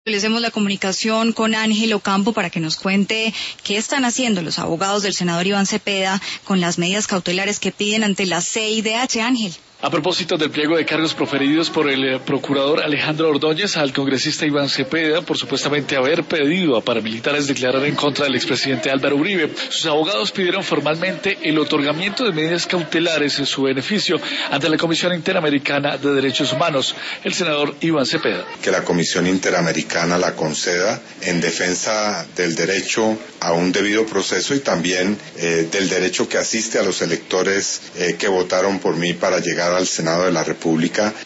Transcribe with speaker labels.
Speaker 1: Establecemos la comunicación con Ángel Ocampo para que nos cuente qué están haciendo los abogados del senador Iván Cepeda con las medidas cautelares que piden ante la CIDH. Ángel.
Speaker 2: A propósito del pliego de cargos proferidos por el procurador Alejandro Ordóñez al congresista Iván Cepeda por supuestamente haber pedido a paramilitares declarar en contra del expresidente Álvaro Uribe, sus abogados pidieron formalmente el otorgamiento de medidas cautelares en su beneficio ante la Comisión Interamericana de Derechos Humanos. El senador Iván Cepeda.
Speaker 3: Que la Comisión Interamericana la conceda en defensa del derecho a un debido proceso y también del derecho que asiste a los electores que votaron por mí para llegar al Senado de la República